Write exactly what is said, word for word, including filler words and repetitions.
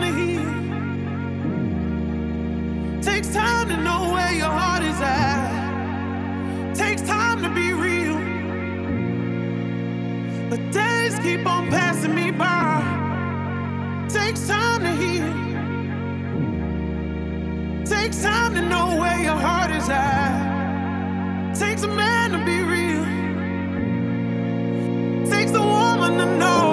to heal. Takes time to know where your heart is at. Takes time to be real. But days keep on passing me by. Takes time to heal. Takes time to know where your heart is at. Takes a man to be real. Takes a woman to know